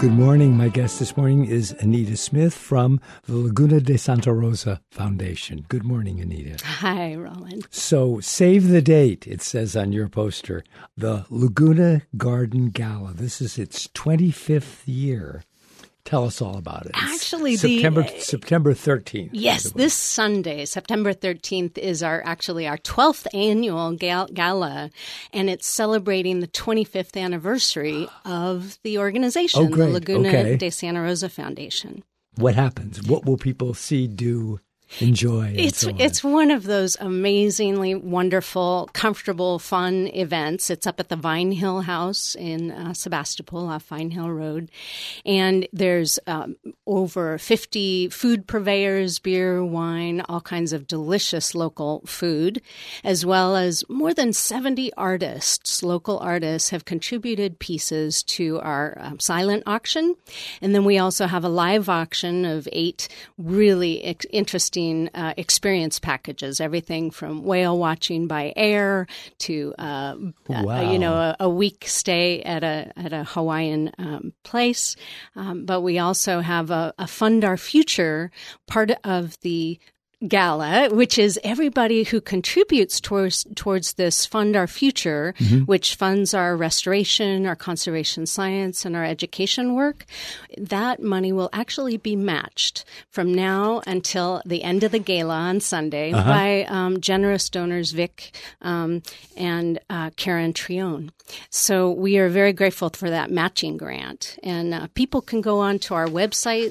Good morning. My guest this morning is Anita Smith from the Laguna de Santa Rosa Foundation. Good morning, Anita. Hi, Roland. So, save the date, it says on your poster, the Laguna Garden Gala. This is its 25th year. Tell us all about it. Actually, September 13th. Yes, this Sunday, September 13th, is our 12th annual gala, and it's celebrating the 25th anniversary of the organization, the Laguna de Santa Rosa Foundation. What happens? What will people see, do, enjoy? It's one of those amazingly wonderful, comfortable, fun events. It's up at the Vine Hill House in Sebastopol off Vine Hill Road. And there's over 50 food purveyors, beer, wine, all kinds of delicious local food, as well as more than 70 artists. Local artists have contributed pieces to our silent auction. And then we also have a live auction of 8 really interesting experience packages, everything from whale watching by air to a week stay at a Hawaiian place. But we also have a Fund Our Future part of the gala, which is everybody who contributes towards this Fund Our Future, which funds our restoration, our conservation science, and our education work. That money will actually be matched from now until the end of the gala on Sunday by generous donors Vic and Karen Trione. So we are very grateful for that matching grant. And people can go on to our website,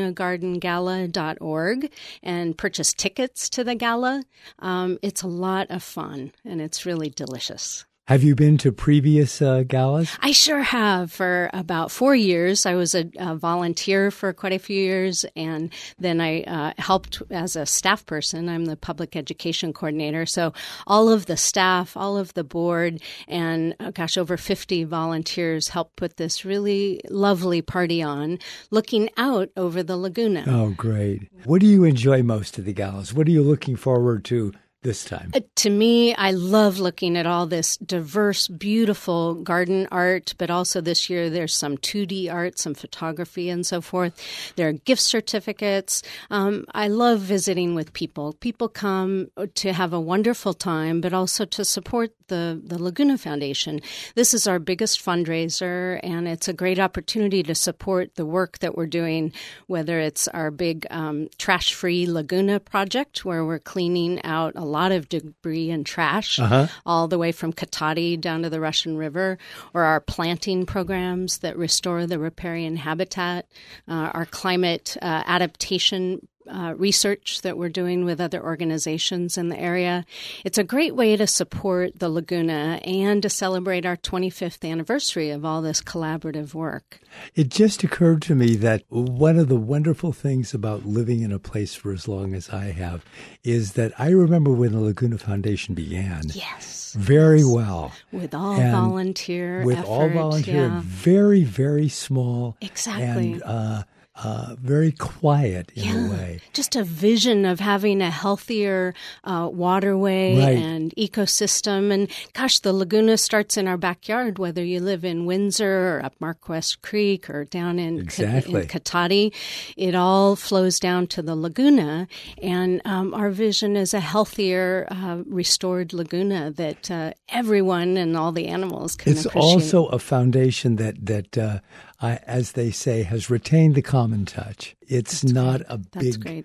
lagunagardengala.org, and purchase tickets to the gala. It's a lot of fun, and it's really delicious. Have you been to previous galas? I sure have. For about 4 years, I was a volunteer for quite a few years, and then I helped as a staff person. I'm the public education coordinator. So all of the staff, all of the board, and over 50 volunteers helped put this really lovely party on, looking out over the Laguna. Oh, great. What do you enjoy most of the galas? What are you looking forward to this time? To me, I love looking at all this diverse, beautiful garden art, but also this year there's some 2D art, some photography and so forth. There are gift certificates. I love visiting with people. People come to have a wonderful time, but also to support the Laguna Foundation. This is our biggest fundraiser, and it's a great opportunity to support the work that we're doing, whether it's our big trash-free Laguna project, where we're cleaning out a lot of debris and trash all the way from Katati down to the Russian River, or our planting programs that restore the riparian habitat, our climate adaptation research that we're doing with other organizations in the area. It's a great way to support the Laguna and to celebrate our 25th anniversary of all this collaborative work. It just occurred to me that one of the wonderful things about living in a place for as long as I have is that I remember when the Laguna Foundation began. Yes. Very well. With all volunteer With effort, all volunteer, very, very small. Exactly. And very quiet in a way. Just a vision of having a healthier waterway and ecosystem. And gosh, the Laguna starts in our backyard, whether you live in Windsor or up Marquess Creek or down in Katati. It all flows down to the Laguna. And our vision is a healthier, restored Laguna that everyone and all the animals can appreciate. It's also a foundation that as they say, has retained the common touch. It's not a big,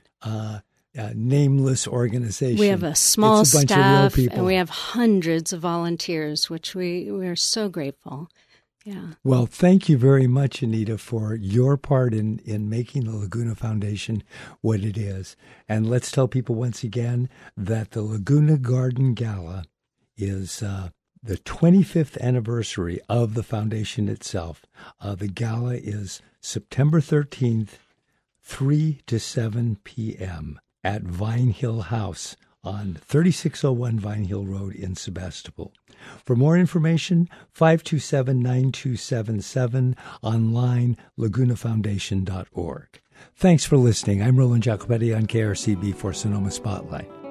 nameless organization. We have a small staff, of real people. And we have hundreds of volunteers, which we are so grateful. Yeah. Well, thank you very much, Anita, for your part in making the Laguna Foundation what it is. And let's tell people once again that the Laguna Garden Gala is the 25th anniversary of the foundation itself. The gala is September 13th, 3 to 7 p.m. at Vine Hill House on 3601 Vine Hill Road in Sebastopol. For more information, 527-9277, online, lagunafoundation.org. Thanks for listening. I'm Roland Jacobetti on KRCB for Sonoma Spotlight.